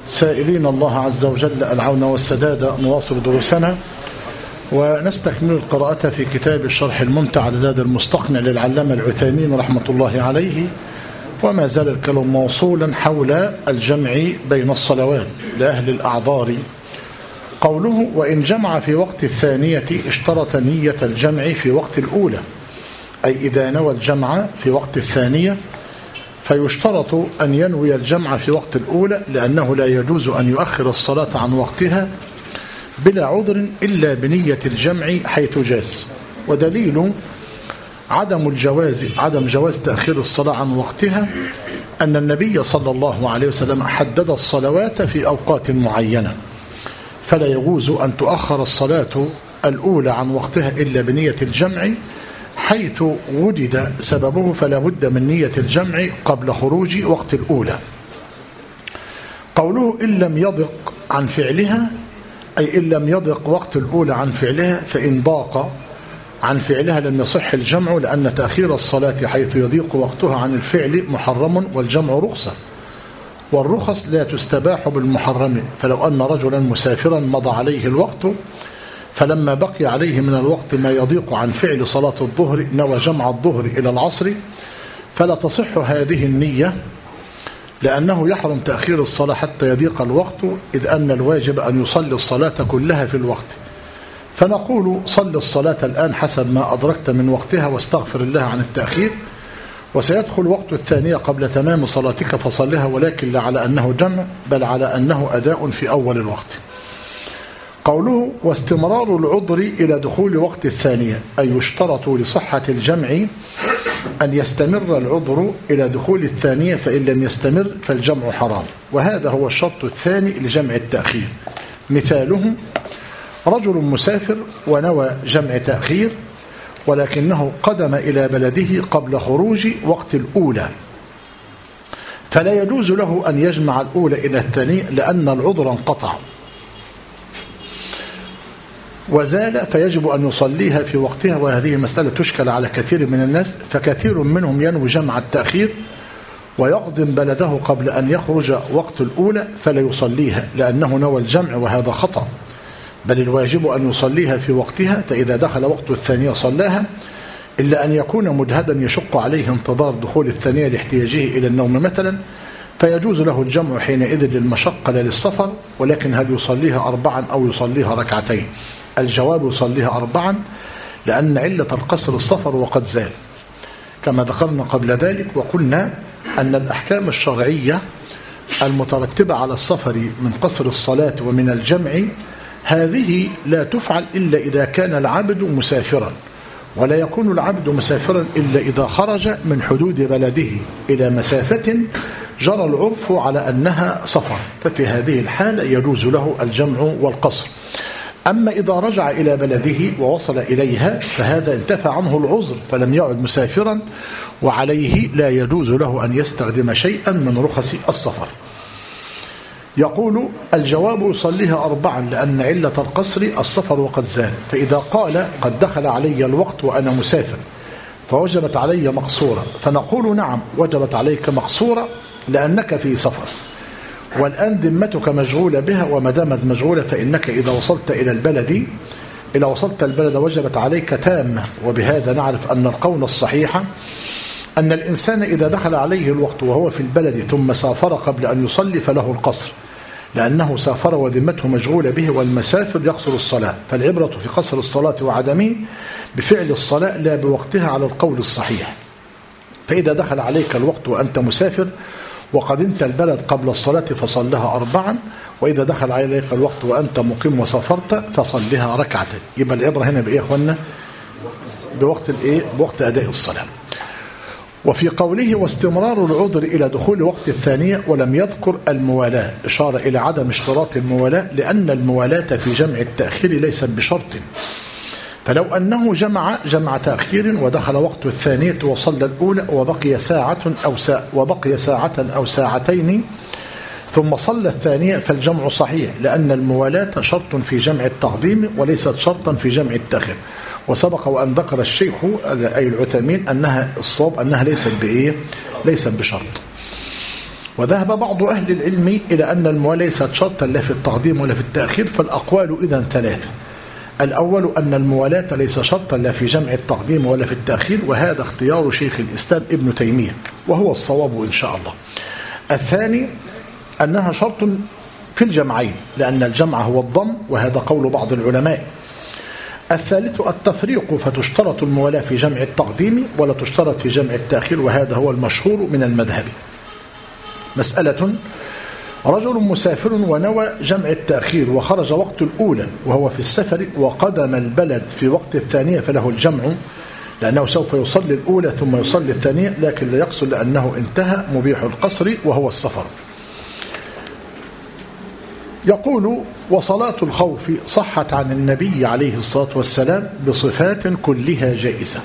سائلين الله عز وجل العون والسداد نواصل دروسنا ونستكمل القراءة في كتاب الشرح الممتع على زاد المستقنع للعلامة العثيمين رحمة الله عليه، وما زال الكلام موصولا حول الجمع بين الصلوات لأهل الأعذار. قوله: وإن جمع في وقت الثانية اشترط نية الجمع في وقت الأولى، أي إذا نوى الجمع في وقت الثانية فيشترط أن ينوي الجمع في وقت الأولى، لأنه لا يجوز أن يؤخر الصلاة عن وقتها بلا عذر إلا بنية الجمع حيث جاز. ودليل عدم جواز تأخير الصلاة عن وقتها أن النبي صلى الله عليه وسلم حدد الصلوات في أوقات معينة، فلا يجوز أن تؤخر الصلاة الأولى عن وقتها إلا بنية الجمع حيث وجد سببه، فلا بد من نية الجمع قبل خروج وقت الأولى. قوله: إن لم يضق عن فعلها، أي إن لم يضق وقت الأولى عن فعلها، فإن ضاق عن فعلها لم يصح الجمع، لأن تأخير الصلاة حيث يضيق وقتها عن الفعل محرم، والجمع رخصة، والرخص لا تستباح بالمحرم. فلو أن رجلا مسافرا مضى عليه الوقت فلما بقي عليه من الوقت ما يضيق عن فعل صلاة الظهر نوى جمع الظهر إلى العصر، فلا تصح هذه النية، لأنه يحرم تأخير الصلاة حتى يضيق الوقت، إذ أن الواجب أن يصلي الصلاة كلها في الوقت. فنقول: صل الصلاة الآن حسب ما أدركت من وقتها واستغفر الله عن التأخير، وسيدخل وقت الثانية قبل تمام صلاتك فصلها، ولكن لا على أنه جمع بل على أنه أداء في أول الوقت. قوله: واستمرار العذر إلى دخول وقت الثانية، أي يشترط لصحة الجمع أن يستمر العذر إلى دخول الثانية، فإن لم يستمر فالجمع حرام، وهذا هو الشرط الثاني لجمع التأخير. مثاله: رجل مسافر ونوى جمع تأخير ولكنه قدم إلى بلده قبل خروج وقت الأولى، فلا يجوز له أن يجمع الأولى إلى الثانية لأن العذر انقطع وزال، فيجب أن يصليها في وقتها. وهذه مسألة تشكل على كثير من الناس، فكثير منهم ينوي جمع التأخير ويقدم بلده قبل أن يخرج وقت الأولى فلا يصليها لأنه نوى الجمع، وهذا خطأ، بل الواجب أن يصليها في وقتها، فإذا دخل وقت الثانية صلاها، إلا أن يكون مجهدا يشق عليه انتظار دخول الثانية لاحتياجه إلى النوم مثلا، فيجوز له الجمع حينئذ للمشقة لا للسفر. ولكن هل يصليها 4 أو يصليها 2؟ الجواب: يصليها 4، لأن علة القصر السفر وقد زال، كما ذكرنا قبل ذلك. وقلنا أن الأحكام الشرعية المترتبة على السفر من قصر الصلاة ومن الجمع هذه لا تفعل إلا إذا كان العبد مسافرا، ولا يكون العبد مسافرا إلا إذا خرج من حدود بلده إلى مسافة جرى العرف على أنها سفر، ففي هذه الحالة يجوز له الجمع والقصر. أما إذا رجع إلى بلده ووصل إليها فهذا انتفى عنه العذر فلم يعد مسافرا، وعليه لا يجوز له أن يستخدم شيئا من رخص السفر. يقول: الجواب: يصليها 4، لأن علة القصر السفر وقد زال. فإذا قال: قد دخل علي الوقت وأنا مسافر فوجبت علي مقصورة، فنقول: نعم وجبت عليك مقصورة لأنك في سفر، والآن ذمتك مشغولة بها، وما دامت مشغولة فإنك إذا وصلت البلد وجبت عليك تامة. وبهذا نعرف أن القول الصحيح أن الإنسان إذا دخل عليه الوقت وهو في البلد ثم سافر قبل أن يصلي فله القصر، لأنه سافر وذمته مشغولة به، والمسافر يقصر الصلاة. فالعبرة في قصر الصلاة وعدمه بفعل الصلاة لا بوقتها على القول الصحيح. فإذا دخل عليك الوقت وأنت مسافر وقدمت البلد قبل الصلاة فصلها 4، وإذا دخل عليك الوقت وأنت مقيم وسافرت فصلها 2. يبقى العبرة هنا بإيه يا أخوانا؟ بوقت أداء الصلاة. وفي قوله: واستمرار العذر إلى دخول وقت الثانية، ولم يذكر الموالاة، إشارة إلى عدم اشتراط الموالاة، لأن الموالاة في جمع التأخير ليست بشرط. فلو أنه جمع تأخير ودخل وقت الثانية وصلى الأولى وبقي ساعة أو ساعتين ثم صلى الثانية فالجمع صحيح، لأن الموالاة شرط في جمع التقديم وليست شرطا في جمع التأخير. وسبق وأن ذكر الشيخ أي العثيمين أنها الصواب أنها ليست بشرط. وذهب بعض أهل العلم إلى أن الموالاة ليست شرطا لا في التقديم ولا في التأخير، فالأقوال إذن ثلاثة. الأول أن الموالاة ليس شرطا لا في جمع التقديم ولا في التأخير، وهذا اختيار شيخ الإسلام ابن تيمية وهو الصواب إن شاء الله. الثاني أنها شرط في الجمعين لأن الجمع هو الضم، وهذا قول بعض العلماء. الثالث التفريق، فتشترط الموالاة في جمع التقديم ولا تشترط في جمع التأخير، وهذا هو المشهور من المذهب. مسألة: رجل مسافر ونوى جمع التأخير وخرج وقت الأولى وهو في السفر وقدم البلد في وقت الثانية فله الجمع، لأنه سوف يصلي الأولى ثم يصلي الثانية، لكن لا يقصد لأنه انتهى مبيح القصر وهو السفر. يقول: وصلاة الخوف صحت عن النبي عليه الصلاة والسلام بصفات كلها جائزة.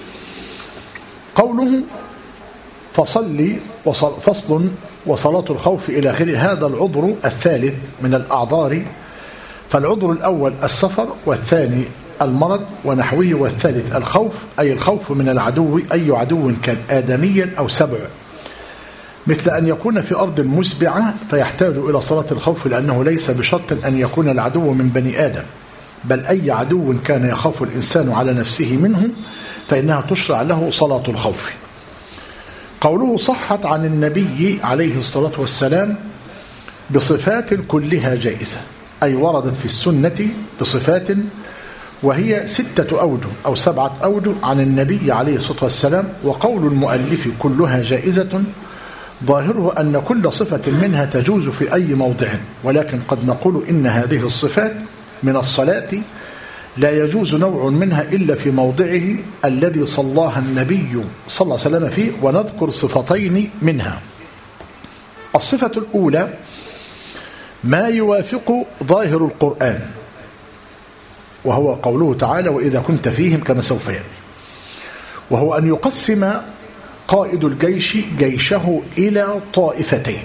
قوله فصل وصلاة الخوف إلى آخره، هذا العذر الثالث من الأعذار، فالعذر الأول السفر، والثاني المرض ونحوه، والثالث الخوف، أي الخوف من العدو، أي عدو كان آدميا أو سبع، مثل أن يكون في أرض مسبعة فيحتاج إلى صلاة الخوف، لأنه ليس بشرط أن يكون العدو من بني آدم، بل أي عدو كان يخاف الإنسان على نفسه منه فإنها تشرع له صلاة الخوف. قوله صحت عن النبي عليه الصلاة والسلام بصفات كلها جائزة، أي وردت في السنة بصفات، وهي 6 أوجه أو 7 أوجه عن النبي عليه الصلاة والسلام. وقول المؤلف كلها جائزة ظاهره أن كل صفة منها تجوز في أي موضع، ولكن قد نقول إن هذه الصفات من الصلاة لا يجوز نوع منها إلا في موضعه الذي صلاها النبي صلى الله عليه وسلم فيه، ونذكر صفتين منها. الصفة الأولى ما يوافق ظاهر القرآن، وهو قوله تعالى: وإذا كنت فيهم، كما سوف يأتي، وهو أن يقسم قائد الجيش جيشه إلى طائفتين: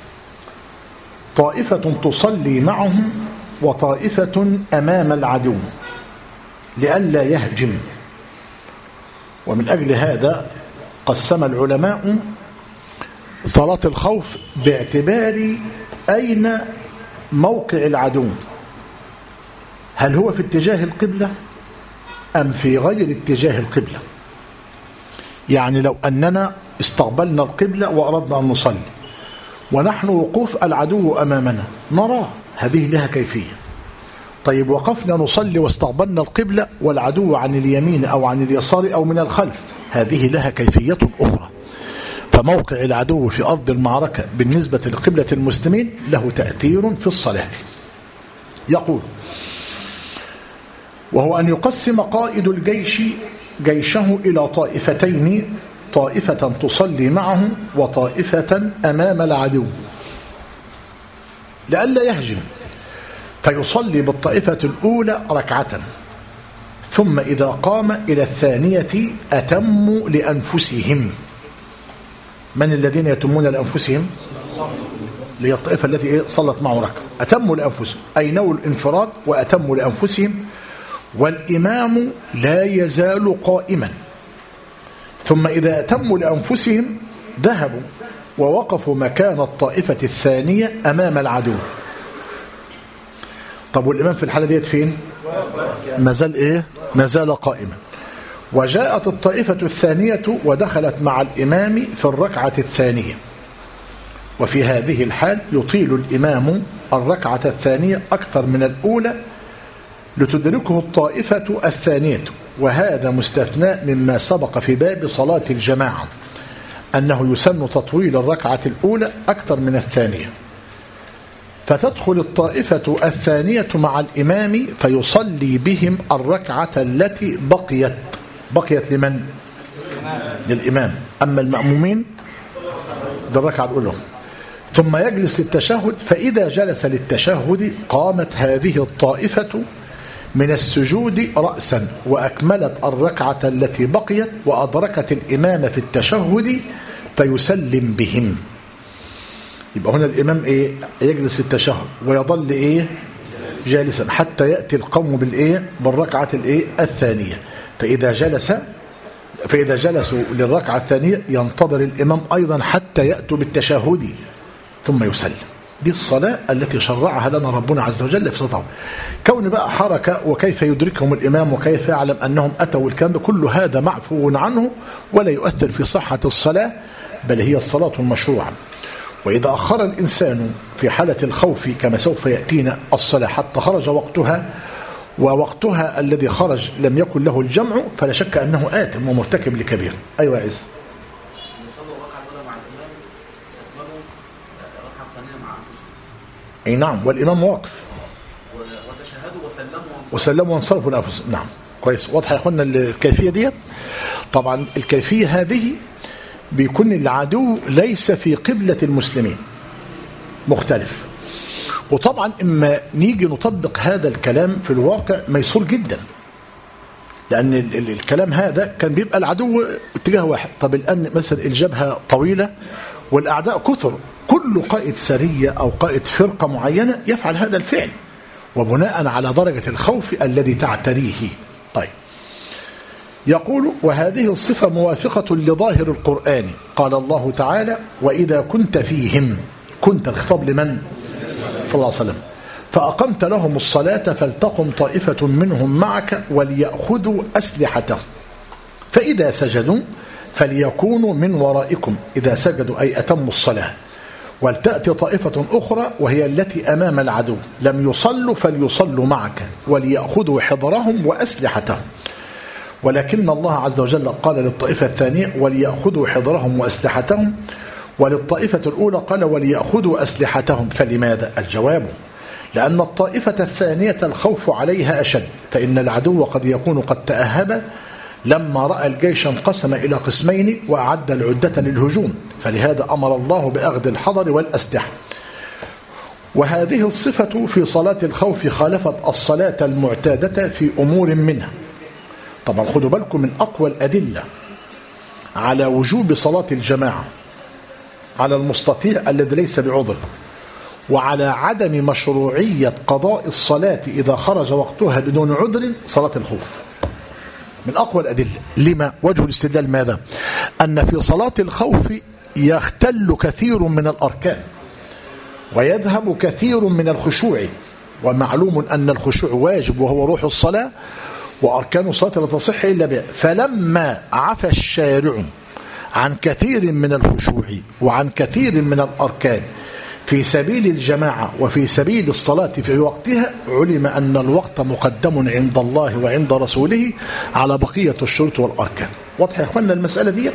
طائفة تصلي معهم وطائفة أمام العدو لئلا يهجم. ومن أجل هذا قسم العلماء صلاة الخوف باعتبار أين موقع العدو، هل هو في اتجاه القبلة أم في غير اتجاه القبلة. يعني لو أننا استقبلنا القبلة وأردنا أن نصلي ونحن وقوف العدو أمامنا نراه، هذه لها كيفية. طيب وقفنا نصلي واستقبلنا القبلة والعدو عن اليمين أو عن اليسار أو من الخلف، هذه لها كيفية أخرى. فموقع العدو في أرض المعركة بالنسبة لقبلة المسلمين له تأثير في الصلاة. يقول: وهو أن يقسم قائد الجيش جيشه إلى طائفتين: طائفة تصلي معه وطائفة أمام العدو لئلا يهجم، فيصلي بالطائفة الأولى ركعة، ثم إذا قام إلى الثانية أتموا لأنفسهم. من الذين يتمون لأنفسهم؟ هي الطائفة التي صلت معه ركعة. أتموا لأنفسهم أي نووا الانفراد وأتموا لأنفسهم، والإمام لا يزال قائما، ثم إذا أتموا لأنفسهم ذهبوا ووقفوا مكان الطائفة الثانية أمام العدو. طب والإمام في الحالة ديت فين؟ ما زال إيه؟ ما زال قائما. وجاءت الطائفة الثانية ودخلت مع الإمام في الركعة الثانية، وفي هذه الحال يطيل الإمام الركعة الثانية أكثر من الأولى لتدركه الطائفة الثانية، وهذا مستثناء مما سبق في باب صلاة الجماعة أنه يسن تطويل الركعة الأولى أكثر من الثانية، فتدخل الطائفة الثانية مع الإمام فيصلي بهم الركعة التي بقيت لمن؟ للإمام. أما المأمومين بالركعة الأولى، ثم يجلس للتشهد، فإذا جلس للتشهد قامت هذه الطائفة من السجود رأسا وأكملت الركعة التي بقيت وأدركت الإمام في التشهد فيسلم بهم. يبقى هنا الإمام إيه؟ يجلس التشهد ويظل إيه؟ جالسا حتى يأتي القوم بالإيه؟ بالركعة الإيه؟ الثانية. فإذا جلسوا للركعة الثانية ينتظر الإمام أيضا حتى يأتوا بالتشهد ثم يسلم. دي الصلاة التي شرعها لنا ربنا عز وجل في صلاته. كون بقى حركة وكيف يدركهم الإمام وكيف يعلم أنهم أتوا، الكلام كل هذا معفو عنه ولا يؤثر في صحة الصلاة، بل هي الصلاة المشروعة. وإذا أخر الإنسان في حالة الخوف كما سوف يأتينا الصلاة حتى خرج وقتها، ووقتها الذي خرج لم يكن له الجمع، فلا شك أنه آثم ومرتكب لكبير. أيوة يا عز. أي نعم، والإمام واقف وتشهدوا وسلموا وانصرفوا لأنفسهم. نعم كويس، واضح يا أخوانا الكيفية ديت. طبعا الكيفية هذه بيكون العدو ليس في قبلة المسلمين، مختلف. وطبعا إما نيجي نطبق هذا الكلام في الواقع ميسور جدا، لأن الكلام هذا كان بيبقى العدو اتجاه واحد. طب الآن مثلا الجبهة طويلة والأعداء كثر، كل قائد سرية أو قائد فرقة معينة يفعل هذا الفعل، وبناء على درجة الخوف الذي تعتريه. طيب، يقول: وهذه الصفة موافقة لظاهر القرآن. قال الله تعالى: وإذا كنت فيهم، كنت الخطاب لمن؟ صلى الله عليه وسلم. فأقمت لهم الصلاة فلتقم طائفة منهم معك وليأخذوا أسلحتهم فإذا سجدوا فليكونوا من ورائكم إذا سجدوا أي أتموا الصلاة، ولتأتي طائفة أخرى وهي التي أمام العدو لم يصلوا فليصلوا معك وليأخذوا حذرهم وأسلحتهم. ولكن الله عز وجل قال للطائفة الثانية: وليأخذوا حذرهم وأسلحتهم، وللطائفة الأولى قال: وليأخذوا أسلحتهم. فلماذا؟ الجواب: لأن الطائفة الثانية الخوف عليها أشد، فإن العدو قد يكون قد تأهب لما رأى الجيش انقسم إلى قسمين وأعد العدة للهجوم، فلهذا أمر الله بأخذ الحذر والأسلحة. وهذه الصفة في صلاة الخوف خالفت الصلاة المعتادة في أمور منها. طبعا خدوا بالكم، من أقوى الأدلة على وجوب صلاة الجماعة على المستطيع الذي ليس بعذر، وعلى عدم مشروعية قضاء الصلاة إذا خرج وقتها بدون عذر، صلاة الخوف من أقوى الأدلة. لما؟ وجه الاستدلال ماذا؟ أن في صلاة الخوف يختل كثير من الأركان ويذهب كثير من الخشوع، ومعلوم أن الخشوع واجب وهو روح الصلاة، وأركان الصلاة لا تصح إلا به. فلما عفى الشارع عن كثير من الخشوع وعن كثير من الأركان في سبيل الجماعة وفي سبيل الصلاة في وقتها، علم أن الوقت مقدم عند الله وعند رسوله على بقية الشروط والأركان. واضح يا أخوانا المسألة دي؟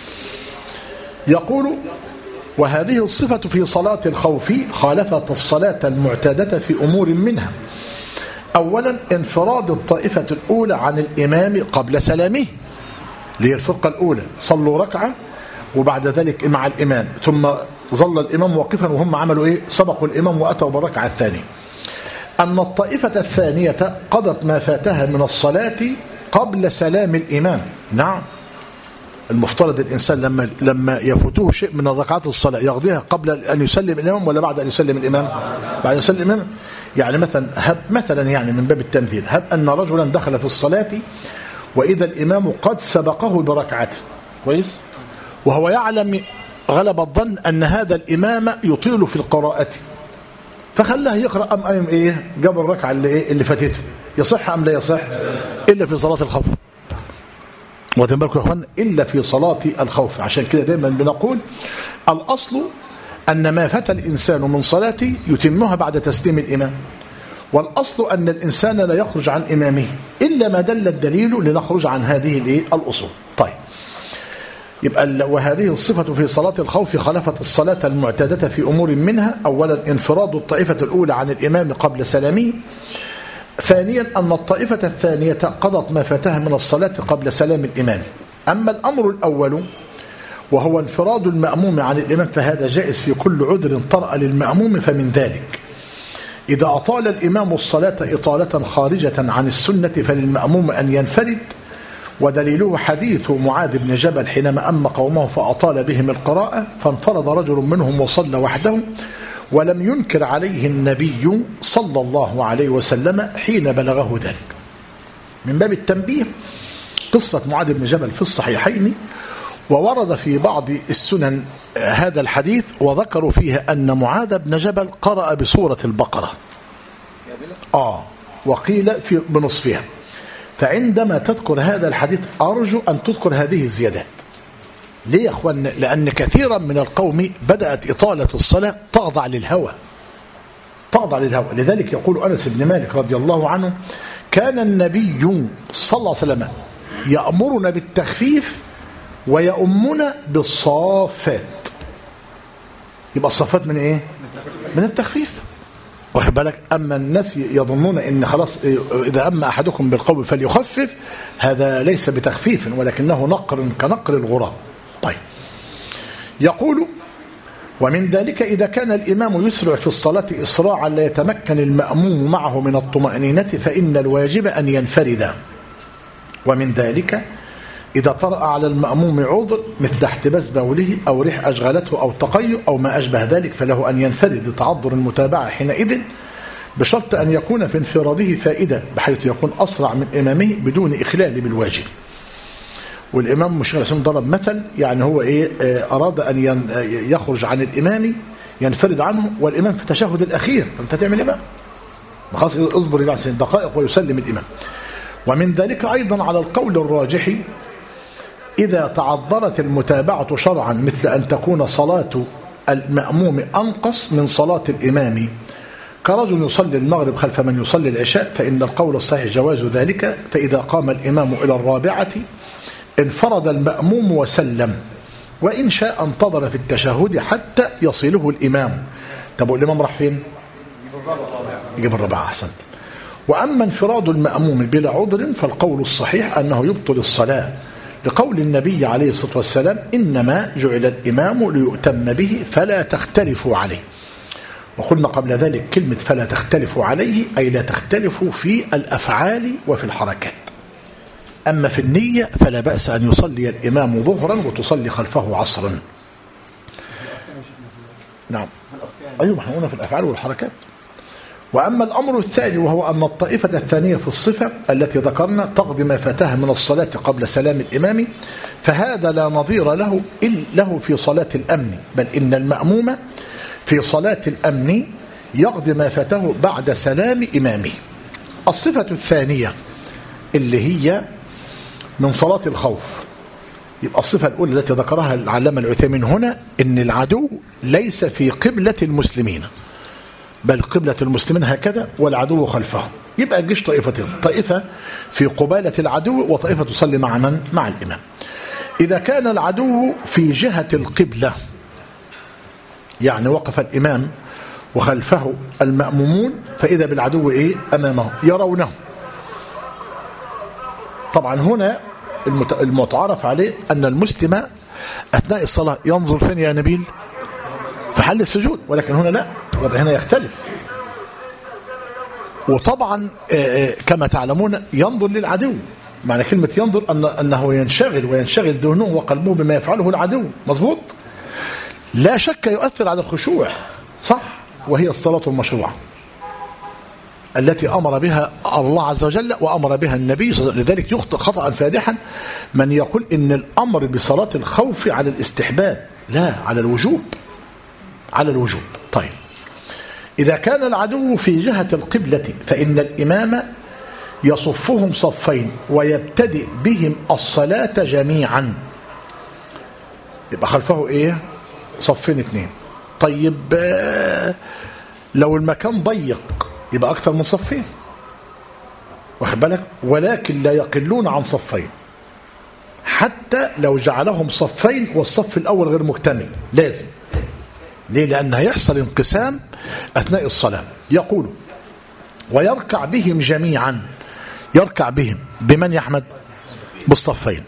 يقول: وهذه الصفة في صلاة الخوف خالفت الصلاة المعتادة في أمور منها. أولا، انفراد الطائفة الأولى عن الإمام قبل سلامه، لهي الفرقة الأولى صلوا ركعة وبعد ذلك مع الإمام، ثم ظل الإمام واقفا وهم عملوا إيه؟ سبقوا الإمام وأتوا بالركعة الثانية. أن الطائفة الثانية قضت ما فاتها من الصلاة قبل سلام الإمام. نعم، المفترض الإنسان لما يفوته شيء من الركعات الصلاة يقضيها قبل أن يسلم الإمام ولا بعد أن يسلم الإمام؟ بعد أن يسلم الإمام. يعني مثلا يعني من باب التمثيل، هب أن رجلا دخل في الصلاة وإذا الإمام قد سبقه بركعته، كويس، وهو يعلم غلب الظن أن هذا الإمام يطيل في القراءة، فخلاه يقرأ أم إيه؟ جاب الركعة اللي فاتته، يصح أم لا يصح؟ إلا في صلاة الخوف. وتنبالكم يا أخوان، إلا في صلاة الخوف. عشان كده دايما بنقول الأصل أن ما فات الإنسان من صلاته يتمها بعد تسليم الإمام، والأصل أن الإنسان لا يخرج عن إمامه إلا ما دل الدليل لنخرج عن هذه الأصول. طيب، يبقى وهذه الصفة في صلاة الخوف خالفت الصلاة المعتادة في أمور منها. أولا، انفراد الطائفة الأولى عن الإمام قبل سلامه. ثانيا، أن الطائفة الثانية قضت ما فاتها من الصلاة قبل سلام الإمام. أما الأمر الأول وهو انفراد المأموم عن الإمام فهذا جائز في كل عذر طرأ للمأموم. فمن ذلك إذا أطال الإمام الصلاة إطالة خارجة عن السنة فللمأموم أن ينفرد، ودليله حديث معاذ بن جبل حينما أم قومه فأطال بهم القراءة فانفرد رجل منهم وصلى وحده، ولم ينكر عليه النبي صلى الله عليه وسلم حين بلغه ذلك. من باب التنبيه، قصة معاذ بن جبل في الصحيحين، وورد في بعض السنن هذا الحديث وذكروا فيه أن معاذ بن جبل قرأ بسورة البقرة وقيل بنصفها. فعندما تذكر هذا الحديث أرجو أن تذكر هذه الزيادات. ليه يا أخوان؟ لأن كثيرا من القوم بدأت إطالة الصلاة تخضع للهوى. لذلك يقول أنس بن مالك رضي الله عنه كان النبي صلى الله عليه وسلم يأمرنا بالتخفيف ويأمنا بالصافات. يبقى الصافات من إيه؟ من التخفيف. واخد بالك؟ أما الناس يظنون إن خلاص إذا أما أحدكم بالقول فليخفف، هذا ليس بتخفيف ولكنه نقر كنقر الغراب. طيب، يقول ومن ذلك إذا كان الإمام يسرع في الصلاة إسراعا لا يتمكن المأموم معه من الطمأنينة فإن الواجب أن ينفرد. ومن ذلك إذا طرأ على المأموم عذر مثل احتباس بوله أو ريح أشغلته أو تقيؤ أو ما أشبه ذلك فله أن ينفرد لتعذر المتابعة حينئذ، بشرط أن يكون في انفراده فائدة بحيث يكون أسرع من إمامه بدون إخلال بالواجب. والإمام مش عشان ضرب مثل، يعني هو أراد أن يخرج عن الإمام ينفرد عنه والإمام في التشهد الأخير، فأنت تعمل إيه بقى؟ خلاص اصبر إلى دقائق ويسلم الإمام. ومن ذلك أيضا على القول الراجح إذا تعذرت المتابعة شرعا مثل أن تكون صلاة المأموم أنقص من صلاة الإمام كرجل يصلي المغرب خلف من يصلي العشاء، فإن القول الصحيح جواز ذلك. فإذا قام الإمام إلى الرابعة انفرد المأموم وسلم، وإن شاء انتظر في التشهد حتى يصله الإمام. طب الإمام راح فين؟ يجيب الرابعة. أحسن. وأما انفراد المأموم بلا عذر فالقول الصحيح أنه يبطل الصلاة، لقول النبي عليه الصلاة والسلام إنما جعل الإمام ليؤتم به فلا تختلفوا عليه. وقلنا قبل ذلك كلمة فلا تختلفوا عليه أي لا تختلفوا في الأفعال وفي الحركات. أما في النية فلا بأس أن يصلي الإمام ظهرا وتصلي خلفه عصرا. نعم، أيوة، احنا قلنا في الأفعال والحركات. وأما الأمر الثاني وهو أن الطائفة الثانية في الصفة التي ذكرنا تقضي ما فاتها من الصلاة قبل سلام الإمام، فهذا لا نظير له في صلاة الأمن، بل إن المأموم في صلاة الأمن يقضي ما فاته بعد سلام إمامه. الصفة الثانية اللي هي من صلاة الخوف، يبقى الصفة الأولى التي ذكرها العلامة العثيمين هنا إن العدو ليس في قبلة المسلمين، بل قبلة المسلمين هكذا والعدو خلفه. يبقى الجيش طائفتين، طائفة في قبالة العدو وطائفة تصلي مع من؟ مع الإمام. إذا كان العدو في جهة القبلة، يعني وقف الإمام وخلفه المأمومون، فإذا بالعدو أمامه يرونه. طبعا هنا المتعارف عليه أن المسلم أثناء الصلاة ينظر فين يا نبيل؟ في حل السجود، ولكن هنا لا، الوضع هنا يختلف. وطبعا كما تعلمون ينظر للعدو، معنى كلمة ينظر أنه ينشغل وينشغل ذهنه وقلبه بما يفعله العدو. مظبوط؟ لا شك يؤثر على الخشوع، صح؟ وهي الصلاة المشروعة التي أمر بها الله عز وجل وأمر بها النبي صلى الله عليه وسلم. لذلك يخطئ خطأ فادحا من يقول إن الأمر بصلاة الخوف على الاستحباب، لا، على الوجوب، على الوجوب. طيب، إذا كان العدو في جهة القبلة فإن الإمام يصفهم صفين ويبتدئ بهم الصلاة جميعا، يبقى خلفه صفين اثنين. طيب لو المكان ضيق يبقى أكثر من صفين، واخد بالك؟ ولكن لا يقلون عن صفين، حتى لو جعلهم صفين والصف الأول غير مكتمل لازم. ليه؟ لأن هيحصل انقسام أثناء الصلاة. يقول ويركع بهم جميعا، يركع بهم بمن يحمد؟ بالصفين.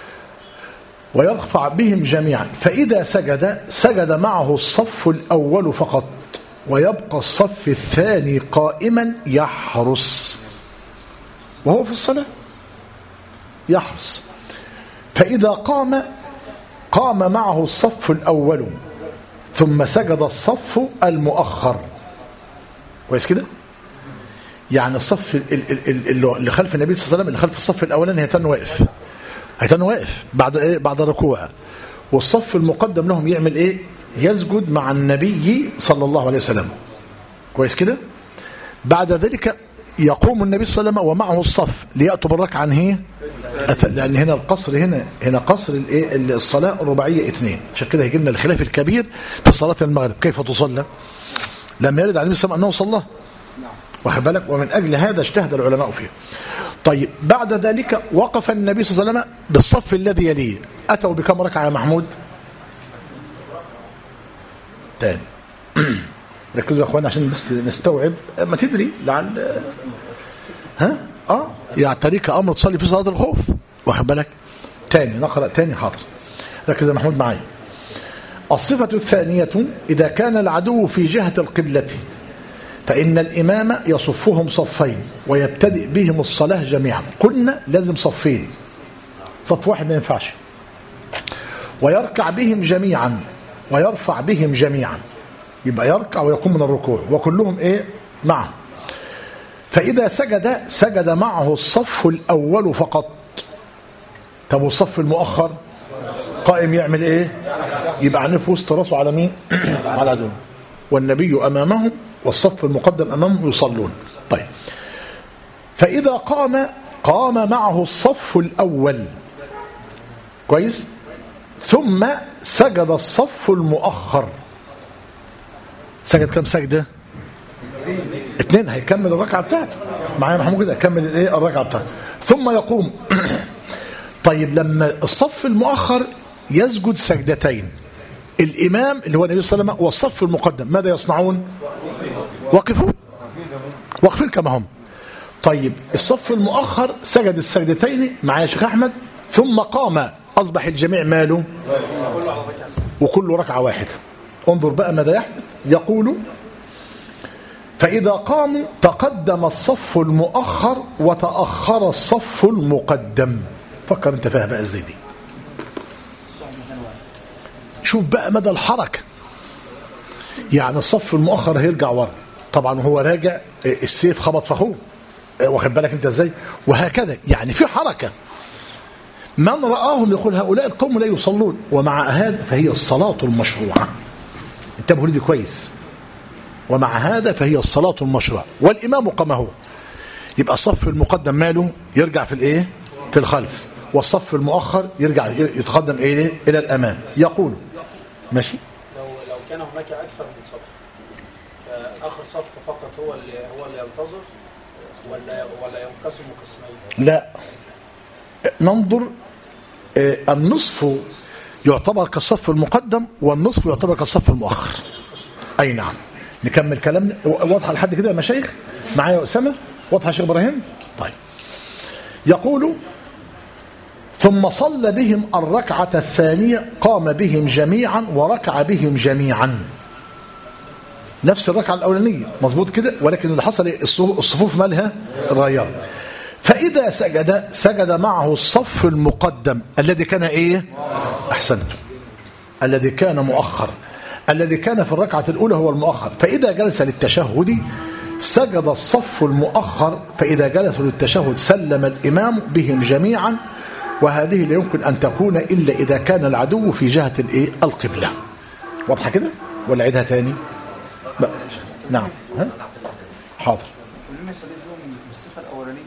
ويرفع بهم جميعا، فإذا سجد معه الصف الأول فقط، ويبقى الصف الثاني قائما يحرس، وهو في الصلاة يحرس. فإذا قام معه الصف الأول ثم سجد الصف المؤخر. كويس كده؟ يعني الصف اللي خلف النبي صلى الله عليه وسلم، اللي خلف الصف الأولاني هيتن واقف بعد بعد الركوع، والصف المقدم لهم يعمل ايه؟ يسجد مع النبي صلى الله عليه وسلم. كويس كده؟ بعد ذلك يقوم النبي صلى الله عليه وسلم ومعه الصف ليأتوا بالركعة هي، لأن هنا القصر هنا قصر الصلاة الرباعية 2. عشان كده هيجي لنا الخلاف الكبير في صلاة المغرب كيف تصلى. لم يرد عليه السلام أنه صلى، واخد بالك؟ ومن أجل هذا اجتهد العلماء فيه. طيب بعد ذلك وقف النبي صلى الله عليه وسلم بالصف الذي يليه. أتوا بكم ركعة يا محمود؟ تاني. ركزوا يا اخوان عشان بس نستوعب، ما تدري لعل يعتريك امر تصلي في صلاه الخوف، واخد بالك؟ تاني نقرا تاني، حاضر. ركز يا محمود معايا. الصفه الثانيه اذا كان العدو في جهه القبله فان الامام يصفهم صفين ويبتدئ بهم الصلاه جميعا. قلنا لازم صفين، صف واحد ما ينفعش. ويركع بهم جميعا ويرفع بهم جميعا، يبقى يركع ويقوم من الركوع وكلهم ايه؟ معه. فإذا سجد معه الصف الأول فقط. طب والصف المؤخر قائم يعمل ايه؟ يبقى عنه في وسط راسه على مين؟ على العدو، والنبي أمامهم والصف المقدم أمامهم يصلون. طيب فإذا قام معه الصف الأول، كويس، ثم سجد الصف المؤخر. سجد كم سجدة؟ 2. هيكمل الركعة بتاعته معايا محمود كده، هيكمل الايه؟ الركعة بتاعته ثم يقوم. طيب لما الصف المؤخر يسجد سجدتين، الإمام اللي هو النبي صلى الله عليه وسلم والصف المقدم ماذا يصنعون؟ واقفين كما هم. طيب الصف المؤخر سجد السجدتين معايا يا شيخ أحمد، ثم قام، أصبح الجميع ماله؟ وكل ركعة واحدة. انظر بقى ماذا يحدث. يقول فإذا قاموا تقدم الصف المؤخر وتأخر الصف المقدم. فكر انت فيها بقى ازاي دي. شوف بقى مدى الحركة. يعني الصف المؤخر هيرجع ورا، طبعا وهو راجع السيف خبط في اخوه، واخد بالك انت ازاي؟ وهكذا، يعني في حركة. من رآهم يقول هؤلاء القوم لا يصلون، ومع هذا فهي الصلاة المشروعة. انتبهوا لي كويس. ومع هذا فهي الصلاة المشروعة والإمام قامه. يبقى الصف المقدم ماله؟ يرجع في الايه؟ في الخلف. والصف المؤخر يرجع يتقدم ايه؟ الى الامام. يقول ماشي. لو كان هناك اكثر من صف، فاخر صف فقط هو اللي ينتظر ولا ينقسم قسمين؟ لا، ننظر. النصف يعتبر كالصف المقدم والنصف يعتبر كالصف المؤخر. اي نعم. نكمل كلامنا. واضحه لحد كده يا مشايخ؟ معايا اسامه؟ واضحه يا شيخ ابراهيم؟ طيب. يقول ثم صلى بهم الركعة الثانية، قام بهم جميعا وركع بهم جميعا. نفس الركعة الأولانية، مظبوط كده، ولكن اللي حصل الصفوف مالها اتغيرت. فإذا سجد معه الصف المقدم الذي كان ايه؟ أحسنت، الذي كان مؤخر، الذي كان في الركعة الأولى هو المؤخر. فإذا جلس للتشهد سجد الصف المؤخر، فإذا جلسوا للتشهد سلم الإمام بهم جميعا. وهذه لا يمكن أن تكون إلا إذا كان العدو في جهة الايه؟ القبلة. واضحة كده ولا عيدها تاني؟ نعم. حاضر. كلنا استدلهم بالصفة الأولانية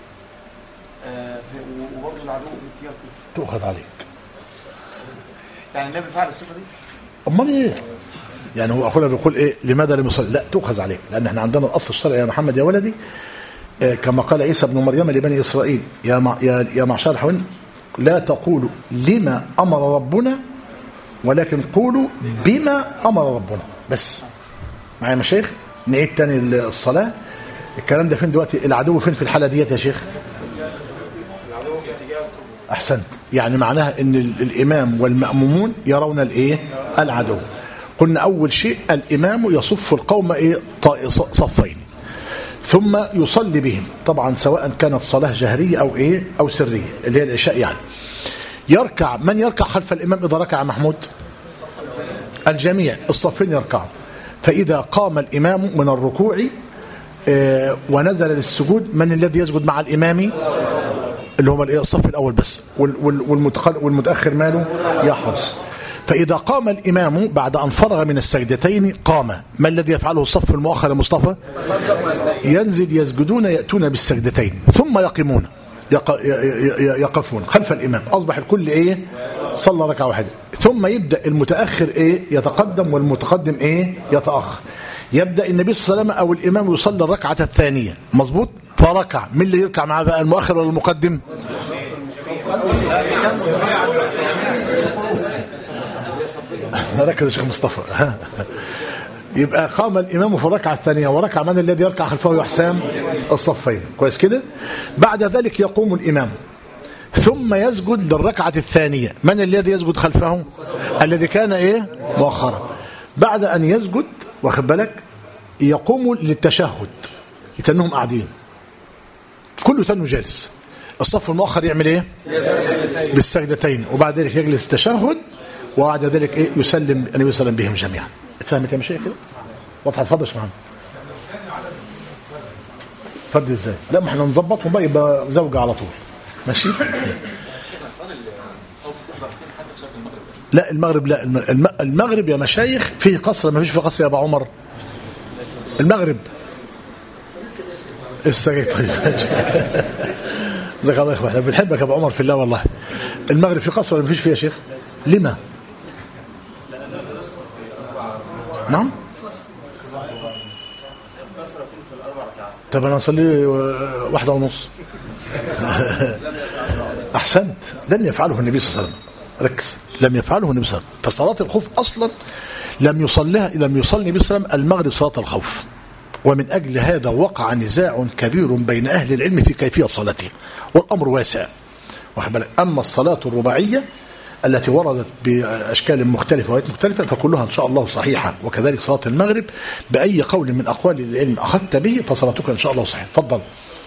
وبرضه العدو في اتجاه تؤخذ عليك. يعني النبي فعل الصفة دي؟ أمال إيه؟ يعني هو أخونا بيقول إيه؟ لماذا لم يصلي؟ لا، تؤخذ عليك، لأن احنا عندنا الأصل الشرعي يا محمد يا ولدي، كما قال عيسى بن مريم لبني إسرائيل يا معشر الحوين لا تقولوا لما أمر ربنا ولكن قولوا بما أمر ربنا. بس معايا يا مشايخ؟ نعيد تاني الصلاة. الكلام ده فين دلوقتي؟ العدو فين في الحالة ديت يا شيخ؟ أحسنت. يعني معناها أن الإمام والمأمومون يرون الإيه؟ العدو. قلنا أول شيء الإمام يصف القوم إيه؟ صفين، ثم يصلي بهم، طبعا سواء كانت صلاة جهرية أو إيه؟ أو سرية، اللي هي العشاء يعني. يركع، من يركع خلف الإمام إذا ركع محمود؟ الجميع، الصفين يركعوا. فإذا قام الإمام من الركوع ونزل للسجود، من الذي يسجد مع الإمام؟ اللي هم الصف الأول بس، والمتأخر ماله؟ يحرص. فإذا قام الإمام بعد أن فرغ من السجدتين قام، ما الذي يفعله الصف المؤخر يا مصطفى؟ ينزل يسجدون يأتون بالسجدتين ثم يقيمون يقفون خلف الإمام. أصبح الكل إيه؟ صلى ركعة واحدة. ثم يبدأ المتأخر إيه؟ يتقدم والمتقدم إيه؟ يتأخر. يبدأ النبي صلى الله عليه وسلم أو الإمام يصلي الركعة الثانية مظبوط، فركع. من اللي يركع معاه بقى، المؤخر ولا المقدم؟ ركز يا شيخ مصطفى. يبقى قام الإمام في الركعة الثانية وركع. من الذي يركع خلفه يا حسام؟ الصفين. كويس كده. بعد ذلك يقوم الإمام ثم يسجد للركعة الثانية. من الذي يسجد خلفه؟ الذي كان إيه؟ مؤخرا. بعد أن يسجد واخد بالك يقوم للتشهد، يتنهم قاعدين كله تنه جالس. الصف المؤخر يعمل إيه؟ بالسجدتين، وبعد ذلك يجلس التشهد، وبعد ذلك إيه؟ يسلم النبي صلى الله عليه وسلم بهم جميعا. اتفهمت يا مشايخ كده؟ واضحه؟ اتفضل يا محمد. فرد ازاي؟ لا، ما احنا نظبطهم بقى يبقى زوجة على طول. ماشي؟ لا المغرب، لا المغرب يا مشايخ فيه قصر، ما فيش فيه قصر يا ابو عمر. المغرب السجاي. طيب جزاك الله خير، احنا بنحبك يا ابو عمر في الله والله. المغرب فيه قصر ولا ما فيش فيه يا شيخ؟ لما؟ نعم. طب انا اصلي 1:30. احسنت. لم يفعله النبي صلى الله عليه وسلم. ركز، لم يفعله النبي صلى الله عليه وسلم. فصلاه الخوف اصلا لم يصلي النبي صلى الله عليه وسلم المغرب صلاه الخوف، ومن اجل هذا وقع نزاع كبير بين اهل العلم في كيفيه صلاته، والامر واسع. اما الصلاه الرباعيه التي وردت بأشكال مختلفة وآيات مختلفة فكلها إن شاء الله صحيحة، وكذلك صلاة المغرب بأي قول من أقوال العلم أخذت به فصلاتك إن شاء الله صحيحة. تفضل.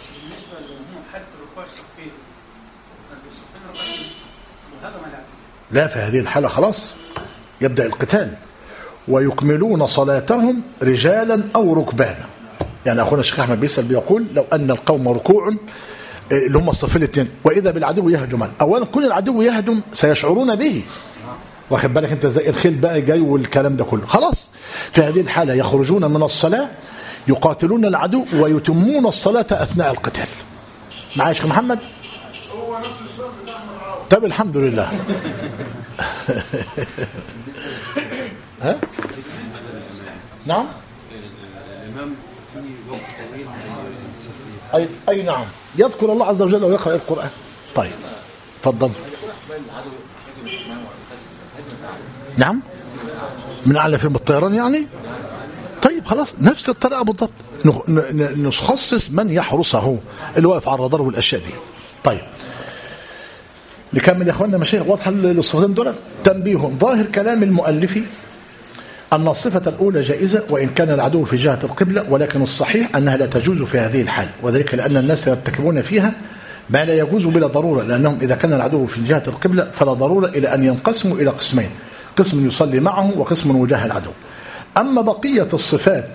لا، في هذه الحالة خلاص يبدأ القتال، ويكملون صلاتهم رجالا أو ركبانا. يعني أخونا الشيخ أحمد بيسأل بيقول لو أن القوم ركوع اللي هم الصفين الاثنين وإذا بالعدو يهجم، أولا كل العدو يهجم سيشعرون به، واخد بالك أنت زي الخيل بقى جاي والكلام ده كله. خلاص في هذه الحالة يخرجون من الصلاة يقاتلون العدو ويتمون الصلاة أثناء القتال. معايا يا شيخ محمد؟ طب الحمد لله. ها؟ نعم؟ الإمام في وقت طويل أي نعم، يذكر الله عز وجل ويقرأ القرآن. طيب تفضل. نعم، من أعلى فيلم الطيران يعني. طيب خلاص نفس الطريقة بالضبط، نخصص من يحرسه اللي واقف على الرادار والأشياء دي. طيب نكمل يا اخواننا مشايخ. واضحه للصفتين دول. تنبيه، ظاهر كلام المؤلف أن الصفة الأولى جائزة وإن كان العدو في جهة القبلة، ولكن الصحيح أنها لا تجوز في هذه الحال، وذلك لأن الناس يرتكبون فيها ما لا يجوز بلا ضرورة، لأنهم إذا كان العدو في جهة القبلة فلا ضرورة إلى أن ينقسموا إلى قسمين، قسم يصلي معه وقسم وجاه العدو. أما بقية الصفات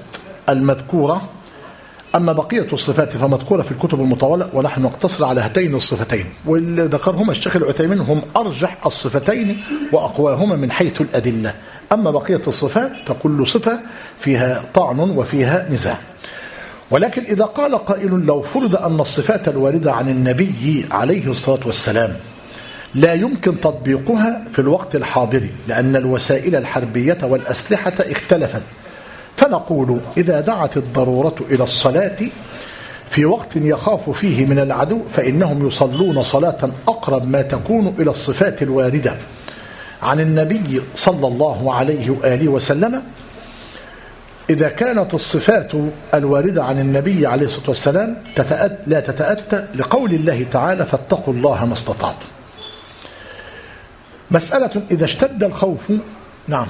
فمذكورة في الكتب المطولة، ونحن نقتصر على هاتين الصفتين، واللي ذكرهما الشيخ العثيمين هم أرجح الصفتين وأقواهما من حيث الأدلة. أما بقية الصفات فكل صفة فيها طعن وفيها نزاع. ولكن إذا قال قائل لو فرض أن الصفات الواردة عن النبي عليه الصلاة والسلام لا يمكن تطبيقها في الوقت الحاضر لأن الوسائل الحربية والأسلحة اختلفت، فنقول إذا دعت الضرورة إلى الصلاة في وقت يخاف فيه من العدو فإنهم يصلون صلاة أقرب ما تكون إلى الصفات الواردة عن النبي صلى الله عليه وآله وسلم، إذا كانت الصفات الواردة عن النبي عليه الصلاة والسلام لا تتأتى لقول الله تعالى فاتقوا الله ما استطعتم. مسألة إذا اشتد الخوف. نعم.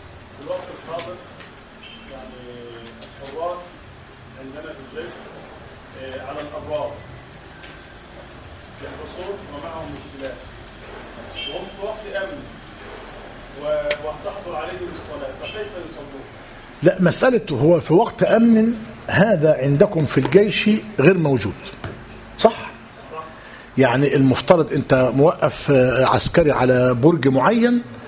لا، مسألة هو في وقت أمن هذا عندكم في الجيش غير موجود، صح؟ يعني المفترض أنت موقف عسكري على برج معين،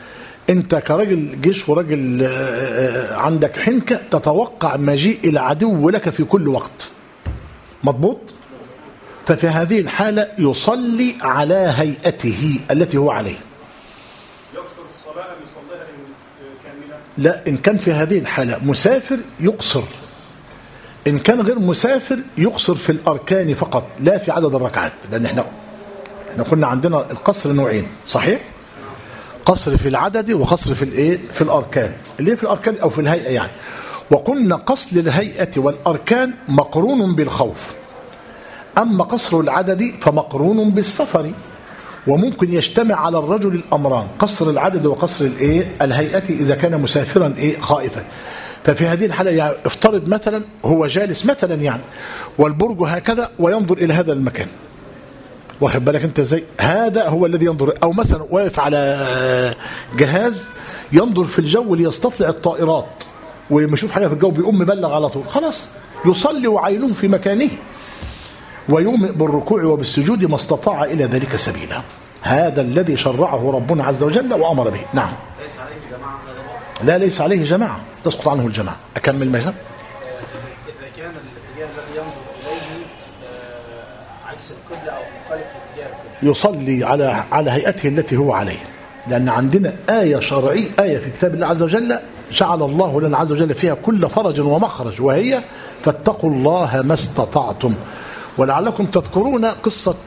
أنت كراجل جيش وراجل عندك حنكة تتوقع مجيء العدو لك في كل وقت، مضبوط؟ ففي هذه الحالة يصلي على هيئته التي هو عليه. يقصر الصلاة أن يصليها كاملة؟ لا، إن كان في هذه الحالة مسافر يقصر، إن كان غير مسافر يقصر في الأركان فقط لا في عدد الركعات، لأن احنا كنا عندنا القصر نوعين، صحيح؟ قصر في العدد وقصر في الايه؟ في الأركان، اللي هي في الأركان أو في الهيئة يعني. وقلنا قصر الهيئة والأركان مقرون بالخوف، أما قصر العدد فمقرون بالسفر، وممكن يجتمع على الرجل الأمران، قصر العدد وقصر الايه؟ الهيئة إذا كان مسافرا ايه؟ خائفا. ففي هذه الحالة يعني افترض مثلا هو جالس مثلا يعني والبرج هكذا وينظر إلى هذا المكان، واخد بالك انت ازاي؟ هذا هو الذي ينظر، او مثلا واقف على جهاز ينظر في الجو ليستطلع الطائرات ولما يشوف حاجه في الجو بيقوم مبلغ على طول، خلاص يصلي وعينه في مكانه ويومئ بالركوع وبالسجود ما استطاع الى ذلك سبيلا. هذا الذي شرعه ربنا عز وجل وامر به. نعم. ليس عليه جماعة؟ لا، ليس عليه جماعه، تسقط عنه الجماعه. اكمل ماشي. إذا كان الاتجاه الذي ينظر إليه عكس القبلة أو مخالف لاتجاه القبلة، يصلي على هيئته التي هو عليه، لأن عندنا آية شرعية، آية في كتاب الله عز وجل جعل الله لنا عز وجل فيها كل فرج ومخرج، وهي فاتقوا الله ما استطعتم. ولعلكم تذكرون قصة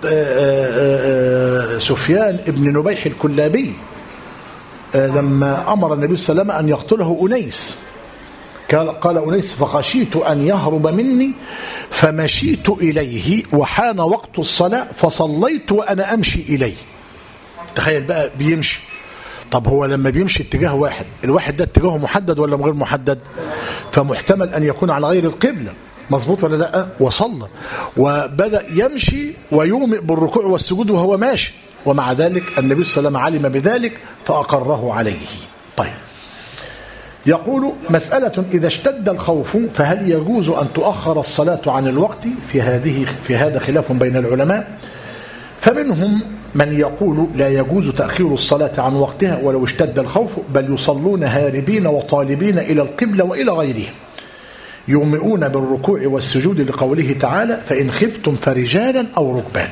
سفيان ابن نبيح الكلابي لما أمر النبي صلى الله عليه وسلم أن يقتله أنيس، قال أنيس فخشيت أن يهرب مني فمشيت إليه وحان وقت الصلاة فصليت وأنا أمشي إليه. تخيل بقى بيمشي، طب هو لما بيمشي اتجاه واحد، الواحد ده اتجاهه محدد ولا غير محدد؟ فمحتمل أن يكون على غير القبلة، مظبوط ولا لا؟ وصلى وبدأ يمشي ويومئ بالركوع والسجود وهو ماشي، ومع ذلك النبي صلى الله عليه وسلم علم بذلك فأقره عليه. طيب، يقول مسألة إذا اشتد الخوف فهل يجوز أن تؤخر الصلاة عن الوقت؟ في هذا خلاف بين العلماء، فمنهم من يقول لا يجوز تأخير الصلاة عن وقتها ولو اشتد الخوف، بل يصلون هاربين وطالبين إلى القبلة وإلى غيرها، يومئون بالركوع والسجود لقوله تعالى فإن خفتم فرجالا أو ركبان.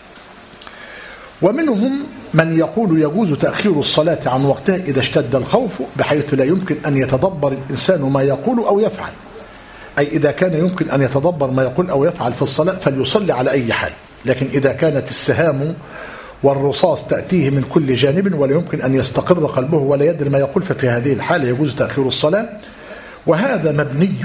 ومنهم من يقول يجوز تأخير الصلاة عن وقتها إذا اشتد الخوف بحيث لا يمكن أن يتدبر الإنسان ما يقول أو يفعل، أي إذا كان يمكن أن يتدبر ما يقول أو يفعل في الصلاة فليصلي على أي حال، لكن إذا كانت السهام والرصاص تأتيه من كل جانب ولا يمكن أن يستقر قلبه ولا يدري ما يقول ففي هذه الحالة يجوز تأخير الصلاة. وهذا مبني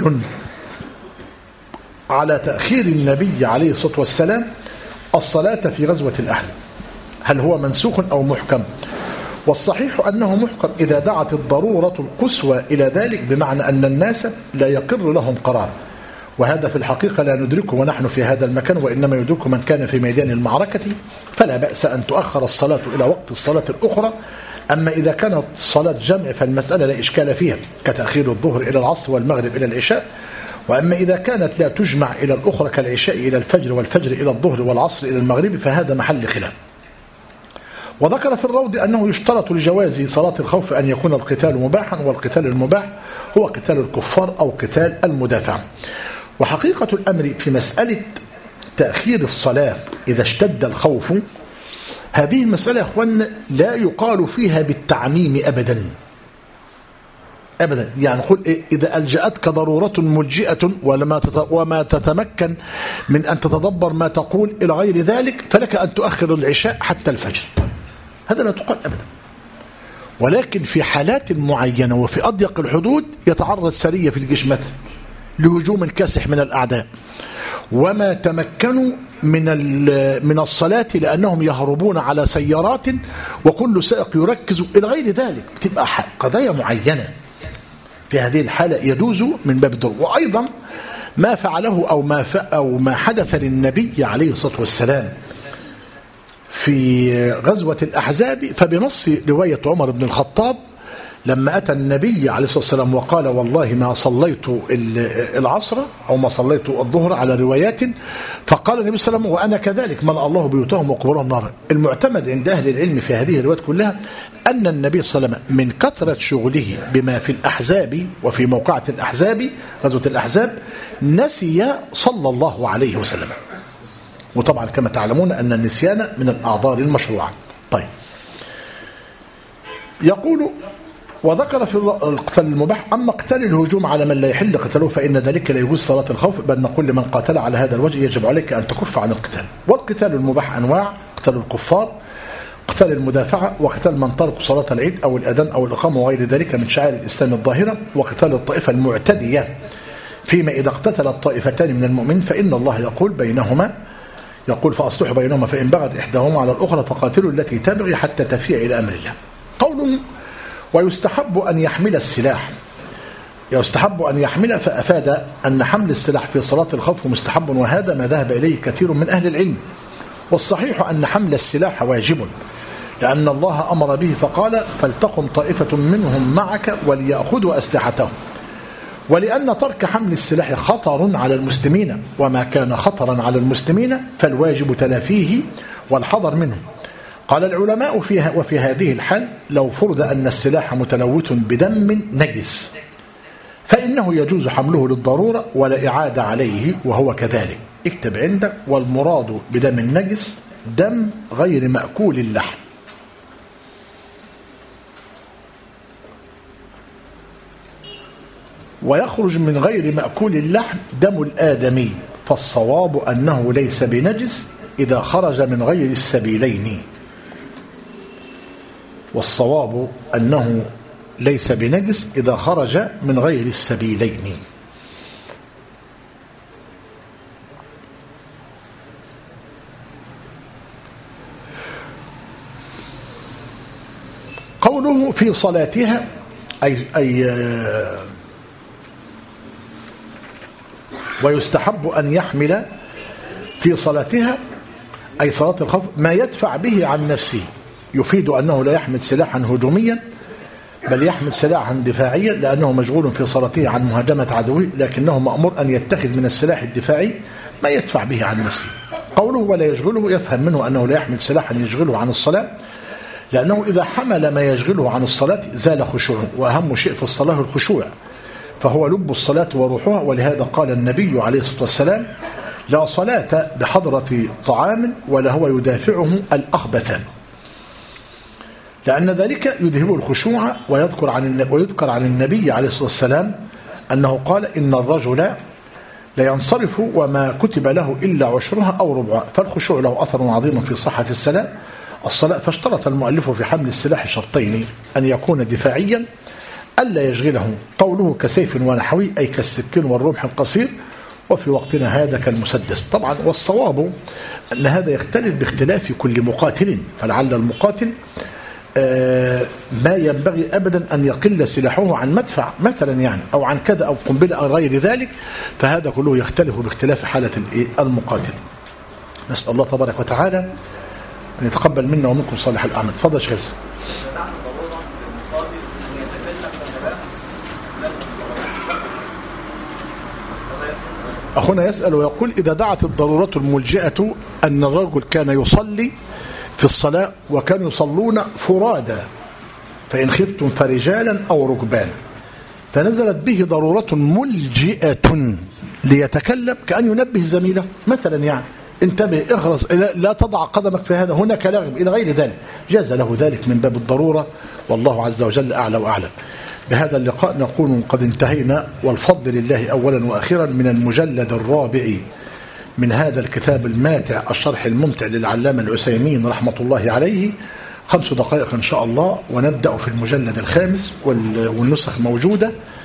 على تأخير النبي عليه الصلاة والسلام الصلاة في غزوة الأحزاب، هل هو منسوخ أو محكم؟ والصحيح أنه محكم إذا دعت الضرورة القصوى إلى ذلك، بمعنى أن الناس لا يقر لهم قرار، وهذا في الحقيقة لا ندركه ونحن في هذا المكان، وإنما يدرك من كان في ميدان المعركة، فلا بأس أن تؤخر الصلاة إلى وقت الصلاة الأخرى. أما إذا كانت صلاة جمع فالمسألة لا إشكال فيها كتأخير الظهر إلى العصر والمغرب إلى العشاء، وأما إذا كانت لا تجمع إلى الأخرى كالعشاء إلى الفجر والفجر إلى الظهر والعصر إلى المغرب فهذا محل خلاف. وذكر في الروض أنه يشترط لجواز صلاة الخوف أن يكون القتال مباحا، والقتال المباح هو قتال الكفار أو قتال المدافع. وحقيقة الأمر في مسألة تأخير الصلاة إذا اشتد الخوف، هذه المسألة يا أخوان لا يقال فيها بالتعميم أبدا أبدا، يعني نقول إيه؟ إذا ألجأتك ضرورة ملجئة وما تتمكن من أن تتدبر ما تقول إلى غير ذلك فلك أن تؤخر العشاء حتى الفجر، هذا لا تقال أبدا. ولكن في حالات معينة وفي أضيق الحدود يتعرض سرية في الجيش مثلا لهجوم كاسح من الأعداء وما تمكنوا من الصلاة لأنهم يهربون على سيارات وكل سائق يركز إلى غير ذلك، بتبقى قضايا معينة، في هذه الحالة يجوز من باب الضرورة. وأيضا ما فعله أو ما حدث للنبي عليه الصلاة والسلام في غزوة الأحزاب، فبنص رواية عمر بن الخطاب لما أتى النبي عليه الصلاة والسلام وقال والله ما صليت العصر أو ما صليت الظهر على روايات، فقال النبي صلى الله عليه وسلم وأنا كذلك ملأ الله بيوتهم وقبورهم نارا. المعتمد عند أهل العلم في هذه الروايات كلها أن النبي صلى الله عليه وسلم من كثرة شغله بما في الأحزاب وفي موقعة الأحزاب غزوة الأحزاب نسي صلى الله عليه وسلم. وطبعا كما تعلمون أن النسيان من الأعذار المشروعة. طيب، يقول وذكر في القتال المباح أما قتال الهجوم على من لا يحل قتاله فإن ذلك لا يجوز صلاة الخوف، بل نقول لمن قاتل على هذا الوجه يجب عليك أن تكف عن القتال. والقتال المباح أنواع: قتال الكفار، قتال المدافعة، وقتال من ترك صلاة العيد أو الأذان أو الإقامة وغير ذلك من شعائر الإسلام الظاهرة، وقتال الطائفة المعتدية فيما إذا اقتتل الطائفتان من المؤمنين فإن الله يقول بينهما فأصلحوا بينهما فإن بغت إحداهما على الأخرى فقاتلوا التي تبغي حتى تفيء إلى أمر الله. قوله ويستحب أن يحمل السلاح، يستحب أن يحمل، فأفاد أن حمل السلاح في صلاة الخوف مستحب، وهذا ما ذهب إليه كثير من أهل العلم. والصحيح أن حمل السلاح واجب، لأن الله أمر به فقال فلتقم طائفة منهم معك وليأخذوا أسلحتهم، ولأن ترك حمل السلاح خطر على المسلمين، وما كان خطرا على المسلمين فالواجب تلافيه والحذر منه. قال العلماء وفي هذه الحال لو فرض أن السلاح متلوث بدم نجس فإنه يجوز حمله للضرورة ولا إعادة عليه، وهو كذلك. اكتب عندك: والمراد بدم النجس دم غير مأكول اللحم. ويخرج من غير مأكول اللحم دم الآدمي، فالصواب أنه ليس بنجس إذا خرج من غير السبيلين. والصواب أنه ليس بنجس إذا خرج من غير السبيلين. قوله في صلاتها أي ويستحب أن يحمل في صلاتها أي صلاة الخوف ما يدفع به عن نفسه، يفيد أنه لا يحمل سلاحا هجوميا بل يحمل سلاحا دفاعيا، لأنه مشغول في صلاته عن مهاجمة عدوه، لكنه مأمور أن يتخذ من السلاح الدفاعي ما يدفع به عن نفسه. قوله ولا يشغله يفهم منه أنه لا يحمل سلاحا يشغله عن الصلاة، لأنه إذا حمل ما يشغله عن الصلاة زال خشوعه، وأهم شيء في الصلاة الخشوع، فهو لب الصلاة وروحها. ولهذا قال النبي عليه الصلاة والسلام لا صلاة بحضرة طعام ولا هو يدافعه الأخبثان، لأن ذلك يذهب الخشوع. ويذكر عن النبي عليه الصلاة والسلام أنه قال إن الرجل لا ينصرف وما كتب له إلا عشرها أو ربعها، فالخشوع له أثر عظيم في صحة الصلاة. فاشترط المؤلف في حمل السلاح شرطين: أن يكون دفاعيا ألا يشغله قوله كسيف ونحوي أي كالسكين والرمح القصير، وفي وقتنا هذا كالمسدس. طبعا والصواب أن هذا يختلف باختلاف كل مقاتل، فلعل المقاتل ما ينبغي أبدا أن يقل سلاحه عن مدفع مثلا يعني أو عن كذا أو قنبلة أو غير ذلك، فهذا كله يختلف باختلاف حالة المقاتل. نسأل الله تبارك وتعالى أن يتقبل منا ومنكم صالح الأعمال. تفضل شيخ. أخونا يسأل ويقول إذا دعت الضرورة الملجئة أن الرجل كان يصلي في الصلاة وكانوا يصلون فرادا فإن خفتم فرجالا أو ركبان، فنزلت به ضرورة ملجئة ليتكلم كأن ينبه زميله مثلا يعني انتبه اخرس لا تضع قدمك في هذا هناك لغم إلى غير ذلك، جاز له ذلك من باب الضرورة، والله عز وجل أعلى وأعلم. بهذا اللقاء نكون قد انتهينا، والفضل لله أولا وأخيرا من المجلد الرابع من هذا الكتاب الماتع الشرح الممتع للعلامة العثيمين رحمة الله عليه. 5 دقائق إن شاء الله ونبدأ في المجلد الخامس والنسخ موجودة.